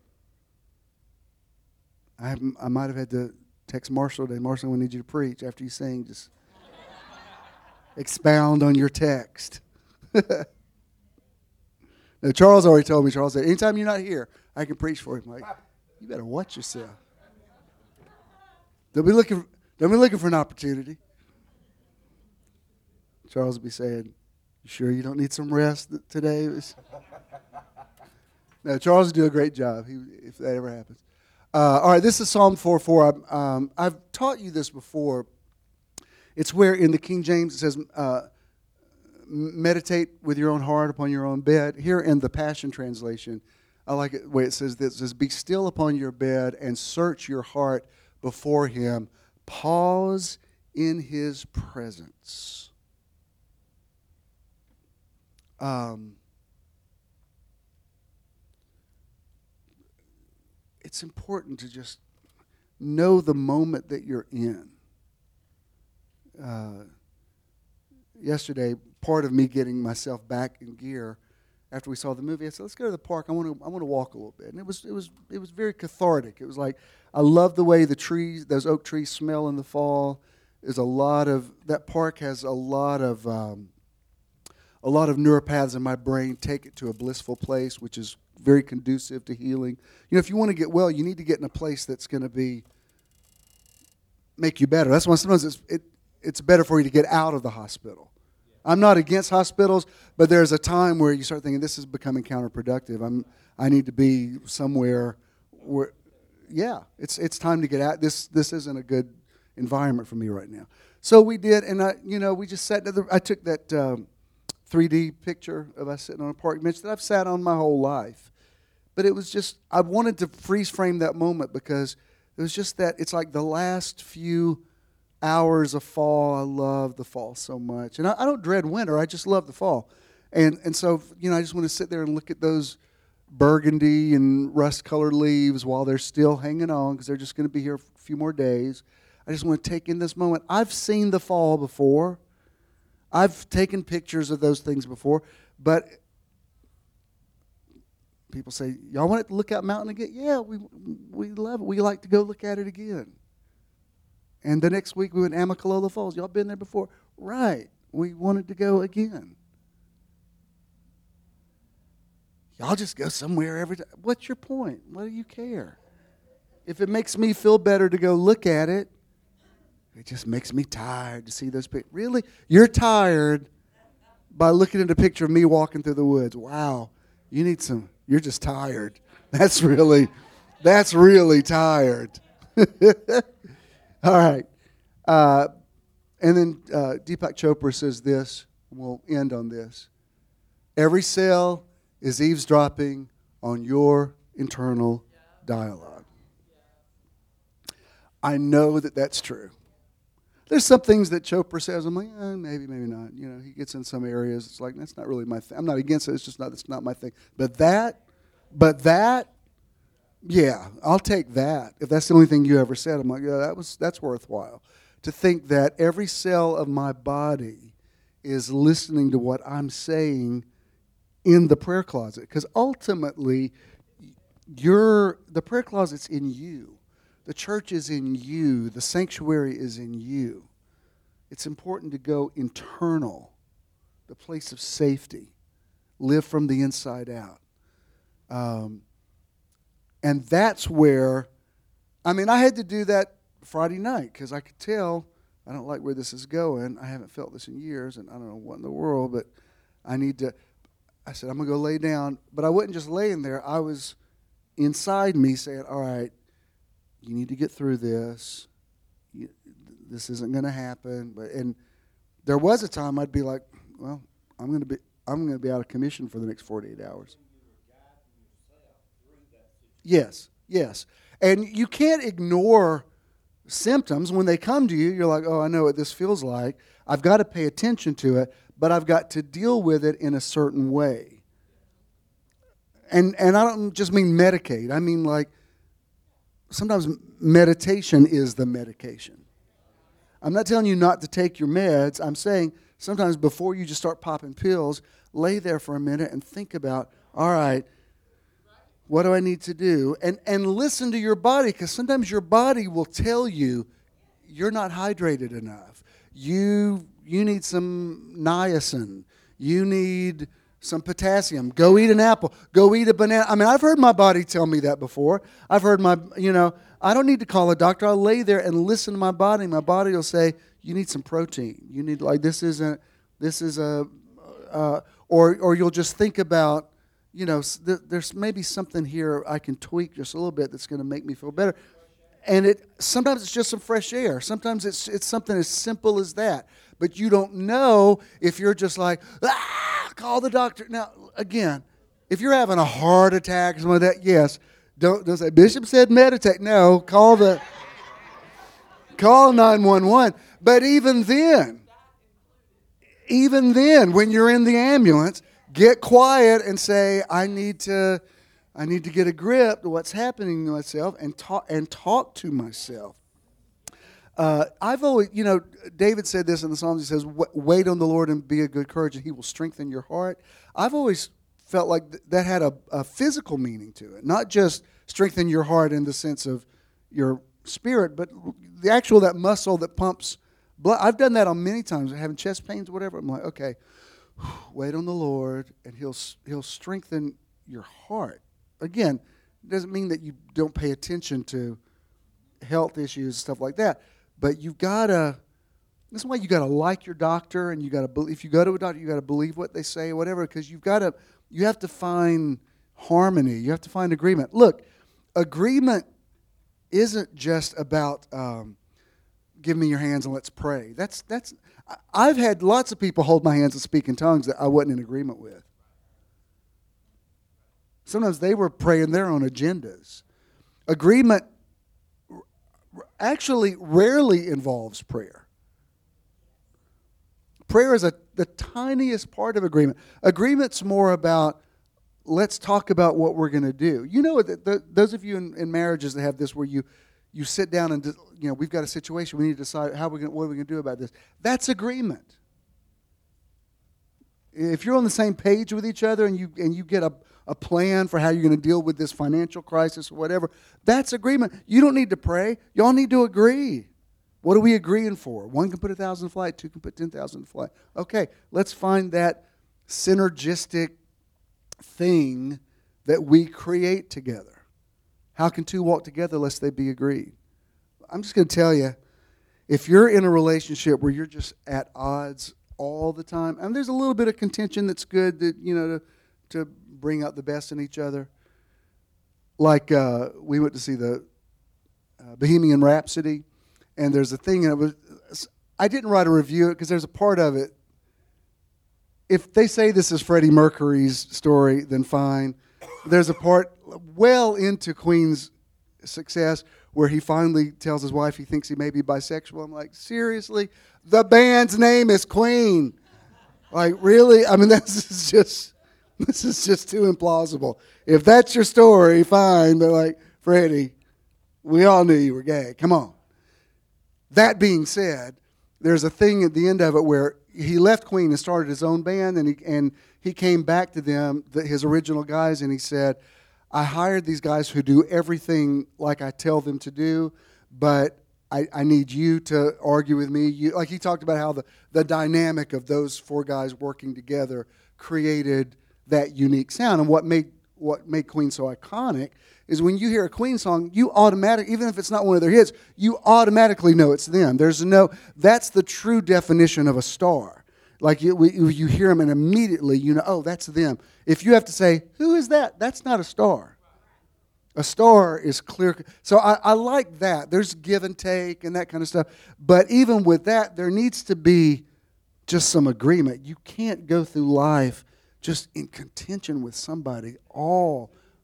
I have, I might have had to text Marshall today. Marshall, we need you to preach after you sing. Just expound on your text. Now, Charles already told me. Charles said, anytime you're not here, I can preach for you. I'm like, you better watch yourself. They'll be looking. They'll be looking for an opportunity. Charles will be saying, "You sure you don't need some rest today?" No, Charles will do a great job. He, if that ever happens. Uh, all right, this is Psalm four four. Um, I've taught you this before. It's where in the King James it says, uh, meditate with your own heart upon your own bed. Here in the Passion Translation, I like it the way it says this. It says, be still upon your bed and search your heart before him. Pause in his presence. Um, it's important to just know the moment that you're in. Uh, yesterday, part of me getting myself back in gear after we saw the movie, I said, "Let's go to the park. I want to. I want to walk a little bit." And it was, it was, it was very cathartic. It was like I love the way the trees, those oak trees, smell in the fall. There's a lot of that park has a lot of, um, a lot of neuropaths in my brain take it to a blissful place, which is very conducive to healing. You know, if you want to get well, you need to get in a place that's going to be make you better. That's why sometimes it's it. It's better for you to get out of the hospital. I'm not against hospitals, but there's a time where you start thinking this is becoming counterproductive. I'm I need to be somewhere where, yeah, it's it's time to get out. This this isn't a good environment for me right now. So we did, and I you know we just sat. To the, I took that um, three D picture of us sitting on a park bench that I've sat on my whole life, but it was just I wanted to freeze frame that moment because it was just that it's like the last few hours of fall. I love the fall so much. And I, I don't dread winter. I just love the fall. And and so, you know, I just want to sit there and look at those burgundy and rust-colored leaves while they're still hanging on because they're just going to be here a few more days. I just want to take in this moment. I've seen the fall before. I've taken pictures of those things before. But people say, y'all want to look out mountain again? Yeah, we we love it. We like to go look at it again. And the next week we went to Amicalola Falls. Y'all been there before? Right. We wanted to go again. Y'all just go somewhere every time. What's your point? What do you care? If it makes me feel better to go look at it, it just makes me tired to see those pictures. Really? You're tired by looking at a picture of me walking through the woods. Wow. You need some, you're just tired. That's really, that's really tired. All right. Uh, and then uh, Deepak Chopra says this, and we'll end on this. Every cell is eavesdropping on your internal dialogue. I know that that's true. There's some things that Chopra says, I'm like, eh, maybe, maybe not. You know, he gets in some areas, it's like, that's not really my thing. I'm not against it, it's just not, that's not my thing. But that, but that, yeah, I'll take that. If that's the only thing you ever said, I'm like, yeah, that was that's worthwhile. To think that every cell of my body is listening to what I'm saying in the prayer closet. Because ultimately, you're, the prayer closet's in you. The church is in you. The sanctuary is in you. It's important to go internal, the place of safety. Live from the inside out. Um, And that's where, I mean, I had to do that Friday night because I could tell I don't like where this is going. I haven't felt this in years, and I don't know what in the world, but I need to, I said, I'm going to go lay down. But I wasn't just laying there. I was inside me saying, all right, you need to get through this. You, this isn't going to happen. But and there was a time I'd be like, well, I'm going to be, I'm going to be out of commission for the next forty-eight hours. Yes, yes. And you can't ignore symptoms when they come to you. You're like, oh, I know what this feels like. I've got to pay attention to it, but I've got to deal with it in a certain way. And and I don't just mean medicate. I mean like sometimes meditation is the medication. I'm not telling you not to take your meds. I'm saying sometimes before you just start popping pills, lay there for a minute and think about, all right, what do I need to do? And and listen to your body, because sometimes your body will tell you you're not hydrated enough. You you need some niacin. You need some potassium. Go eat an apple. Go eat a banana. I mean, I've heard my body tell me that before. I've heard my, you know, I don't need to call a doctor. I'll lay there and listen to my body. My body will say, you need some protein. You need, like, this isn't, this is a, uh, or or you'll just think about, you know, there's maybe something here I can tweak just a little bit that's going to make me feel better. And it sometimes it's just some fresh air. Sometimes it's it's something as simple as that. But you don't know if you're just like, ah, call the doctor. Now, again, if you're having a heart attack or something like that, yes, don't, don't say, Bishop said meditate. No, call the, call nine one one. But even then, even then, when you're in the ambulance, get quiet and say, I need to, I need to get a grip to what's happening to myself and talk and talk to myself. Uh, I've always, you know, David said this in the Psalms. He says, wait on the Lord and be of good courage, and he will strengthen your heart. I've always felt like th- that had a, a physical meaning to it, not just strengthen your heart in the sense of your spirit, but the actual, that muscle that pumps blood. I've done that on many times, having chest pains or whatever. I'm like, okay, wait on the Lord, and he'll he'll strengthen your heart. Again, it doesn't mean that you don't pay attention to health issues and stuff like that. But you've got to, this is why you got to like your doctor, and you got to, if you go to a doctor, you got to believe what they say, or whatever, because you've got to, you have to find harmony. You have to find agreement. Look, agreement isn't just about um, give me your hands and let's pray. That's, that's, I've had lots of people hold my hands and speak in tongues that I wasn't in agreement with. Sometimes they were praying their own agendas. Agreement actually rarely involves prayer. Prayer is a, the tiniest part of agreement. Agreement's more about, let's talk about what we're going to do. You know, the, the, those of you in, in marriages that have this, where you, you sit down and, you know, we've got a situation, we need to decide how we're going, what are we going to do about this. That's agreement. If you're on the same page with each other and you and you get a, a plan for how you're going to deal with this financial crisis or whatever, that's agreement. You don't need to pray. Y'all need to agree. What are we agreeing for? One can put a thousand to flight, two can put ten thousand to flight. Okay, let's find that synergistic thing that we create together. How can two walk together lest they be agreed? I'm just going to tell you, if you're in a relationship where you're just at odds all the time, and there's a little bit of contention that's good, that, you know, to, to bring out the best in each other. Like uh, we went to see the uh, Bohemian Rhapsody, and there's a thing, and it was, I didn't write a review because there's a part of it. If they say this is Freddie Mercury's story, then fine. There's a part well into Queen's success where he finally tells his wife he thinks he may be bisexual. I'm like, seriously? The band's name is Queen. Like, really? I mean, this is just this is just too implausible. If that's your story, fine. But like, Freddie, we all knew you were gay. Come on. That being said, there's a thing at the end of it where he left Queen and started his own band, and he and he came back to them, the, his original guys, and he said, I hired these guys who do everything like I tell them to do, but I, I need you to argue with me. You, like he talked about how the, the dynamic of those four guys working together created that unique sound. And what made what made Queen so iconic is when you hear a Queen song, you automatically, even if it's not one of their hits, you automatically know it's them. There's no, that's the true definition of a star. Like you, we, you hear them and immediately you know, oh, that's them. If you have to say, who is that? That's not a star. A star is clear. So I, I like that. There's give and take and that kind of stuff. But even with that, there needs to be just some agreement. You can't go through life just in contention with somebody all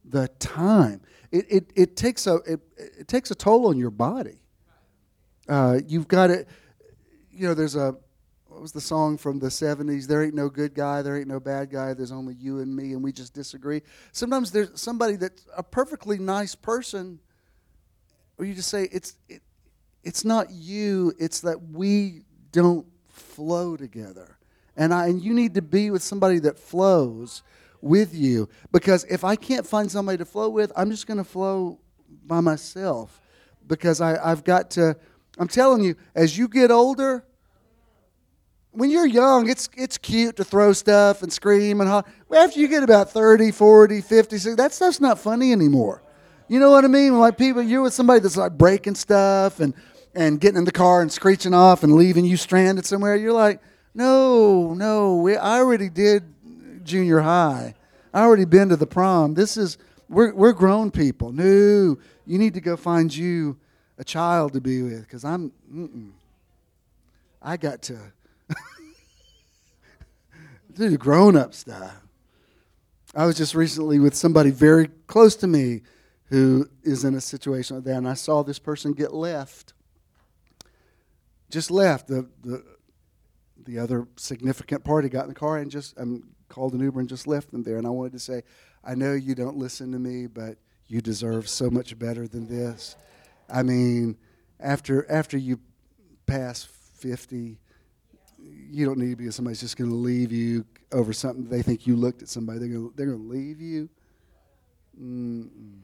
the time. It it, it takes a it, it takes a toll on your body. Uh, you've got to, you know, there's a, what was the song from the seventies? There ain't no good guy, there ain't no bad guy, there's only you and me, and we just disagree. Sometimes there's somebody that's a perfectly nice person, or you just say, it's it, it's not you, it's that we don't flow together. And I and you need to be with somebody that flows with you. Because if I can't find somebody to flow with, I'm just going to flow by myself. Because I, I've got to... I'm telling you, as you get older, when you're young, it's it's cute to throw stuff and scream and holler. After you get about thirty, forty, fifty, sixty, that stuff's not funny anymore. You know what I mean? Like people, you're with somebody that's like breaking stuff and, and getting in the car and screeching off and leaving you stranded somewhere. You're like, no, no, we, I already did junior high. I already been to the prom. This is, we're we're grown people. No, you need to go find you a child to be with, because I'm, mm-mm. I got to do the grown-up stuff. I was just recently with somebody very close to me who is in a situation like that, and I saw this person get left. Just left. The the the other significant party got in the car and just um, called an Uber and just left them there. And I wanted to say, I know you don't listen to me, but you deserve so much better than this. I mean, after after you pass fifty, you don't need to be with somebody who's just going to leave you over something. They think you looked at somebody. They're going they're going to leave you. Mm-mm.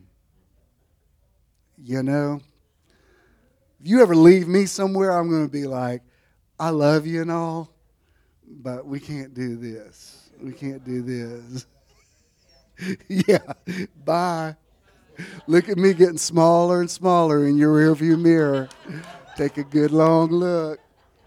You know, if you ever leave me somewhere, I'm going to be like, I love you and all, but we can't do this. We can't do this. Yeah, bye. Look at me getting smaller and smaller in your rearview mirror. Take a good long look.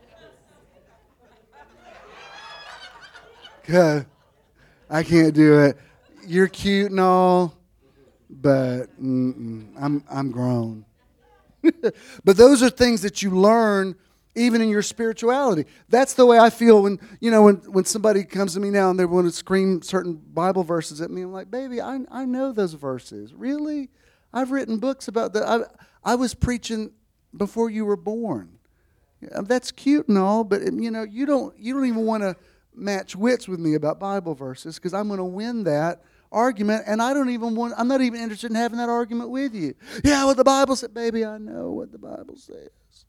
Cause I can't do it. You're cute and all, but mm-mm, I'm I'm grown. But those are things that you learn even in your spirituality. That's the way I feel when, you know, when, when somebody comes to me now and they want to scream certain Bible verses at me. I'm like, baby, I I know those verses. Really? I've written books about that. I I was preaching before you were born. That's cute and all, but you know, you don't you don't even want to match wits with me about Bible verses, because I'm going to win that argument, and I don't even want, I'm not even interested in having that argument with you. Yeah, what the Bible said. Baby, I know what the Bible says.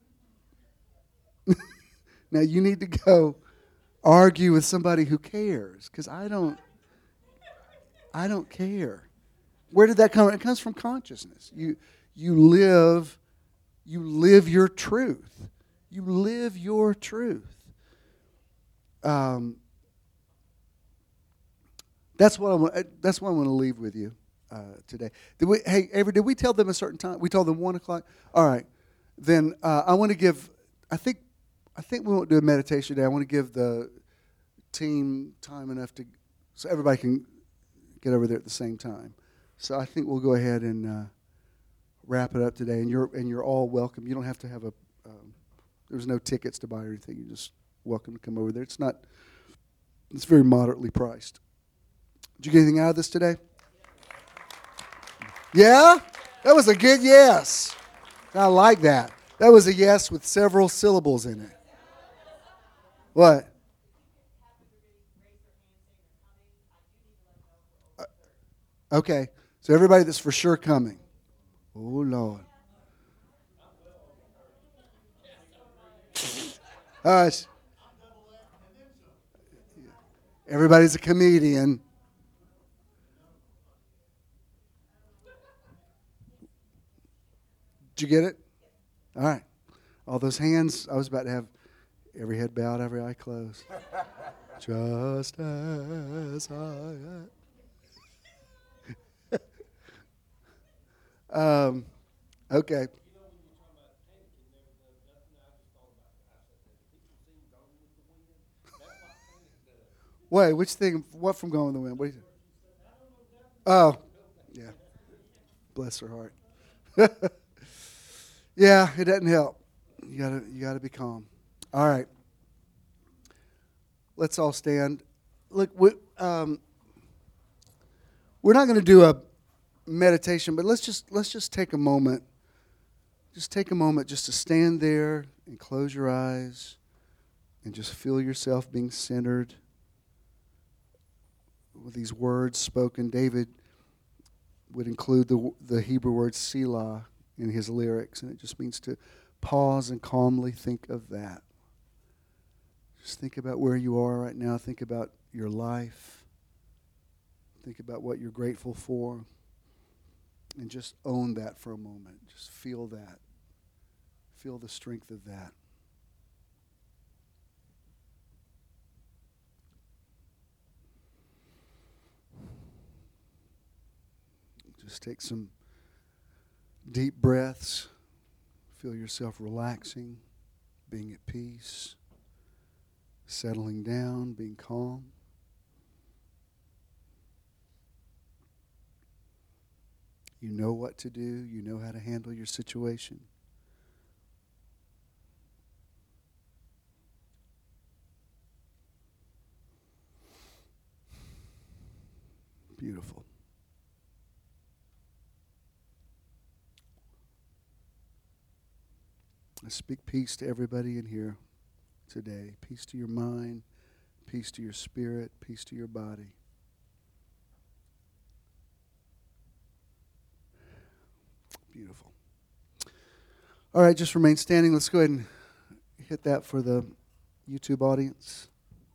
Now you need to go argue with somebody who cares, because I don't, I don't care. Where did that come from? It comes from consciousness. You, you live, you live your truth. You live your truth. Um, that's what I want. That's what I want to leave with you uh, today. Did we? Hey, Avery, did we tell them a certain time? We told them one o'clock. All right. Then uh, I want to give. I think. I think we won't do a meditation today. I want to give the team time enough to, so everybody can get over there at the same time. So I think we'll go ahead and uh, wrap it up today. And you're and you're all welcome. You don't have to have a. Um, there's no tickets to buy or anything. You just welcome to come over there. It's not, it's very moderately priced. Did you get anything out of this today? Yeah? That was a good yes. I like that. That was a yes with several syllables in it. What? Uh, okay. So everybody that's for sure coming. Oh, Lord. Hush. Everybody's a comedian. Did you get it? All right. All those hands, I was about to have every head bowed, every eye closed. Just as I am. um, okay. Wait, which thing? What from Going with the Wind? What do you? Oh, yeah. Bless her heart. Yeah, it doesn't help. You gotta, you gotta be calm. All right. Let's all stand. Look, we, um, we're not going to do a meditation, but let's just let's just take a moment. Just take a moment just to stand there and close your eyes and just feel yourself being centered with these words spoken. David would include the the Hebrew word Selah in his lyrics, and it just means to pause and calmly think of that. Just think about where you are right now. Think about your life. Think about what you're grateful for. And just own that for a moment. Just feel that. Feel the strength of that. Just take some deep breaths. Feel yourself relaxing, being at peace, settling down, being calm. You know what to do. You know how to handle your situation. Beautiful. I speak peace to everybody in here today. Peace to your mind, peace to your spirit, peace to your body. Beautiful. All right, just remain standing. Let's go ahead and hit that for the YouTube audience.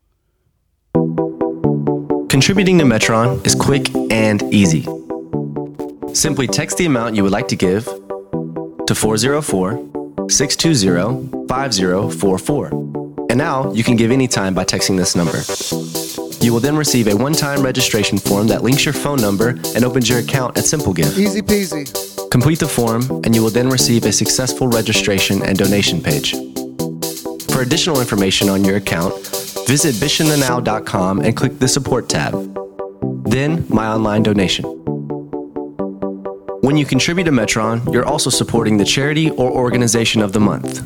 Contributing to Metron is quick and easy. Simply text the amount you would like to give to four oh four, six two zero, five zero four four. And now you can give anytime by texting this number. You will then receive a one-time registration form that links your phone number and opens your account at SimpleGive. Easy peasy. Complete the form, and you will then receive a successful registration and donation page. For additional information on your account, visit bishon the now dot com and click the Support tab. Then, My Online Donation. When you contribute to Metron, you're also supporting the charity or organization of the month.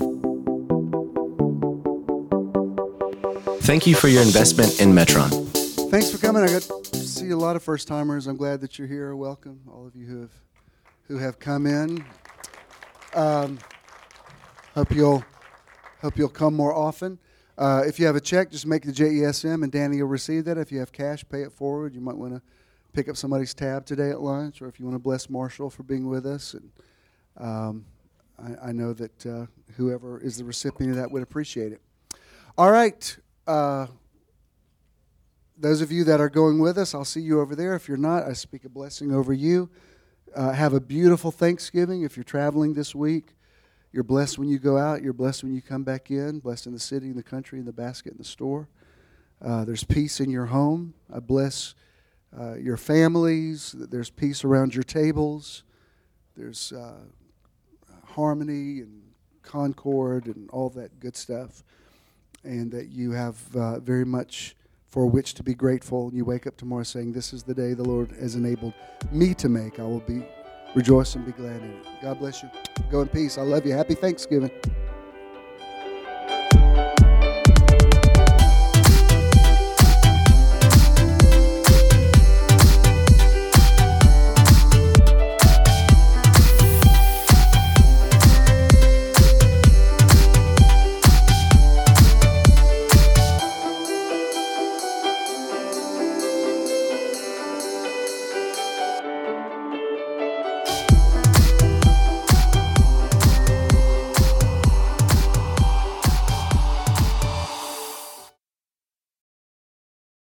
Thank you for your investment in Metron. Thanks for coming. I got to see a lot of first-timers. I'm glad that you're here. Welcome, all of you who have who have come in. Um, hope you'll hope you'll come more often. Uh, if you have a check, just make the J E S M, and Danny will receive that. If you have cash, pay it forward. You might want to pick up somebody's tab today at lunch, or if you want to bless Marshall for being with us. And um, I, I know that uh, whoever is the recipient of that would appreciate it. All right. Uh, those of you that are going with us, I'll see you over there. If you're not, I speak a blessing over you. Uh, have a beautiful Thanksgiving. If you're traveling this week, you're blessed when you go out. You're blessed when you come back in. Blessed in the city, in the country, in the basket, in the store. Uh, there's peace in your home. I bless uh, your families. There's peace around your tables. There's uh, harmony and concord and all that good stuff. And that you have uh, very much for which to be grateful. And you wake up tomorrow saying, this is the day the Lord has enabled me to make. I will be rejoice and be glad in it. God bless you. Go in peace. I love you. Happy Thanksgiving.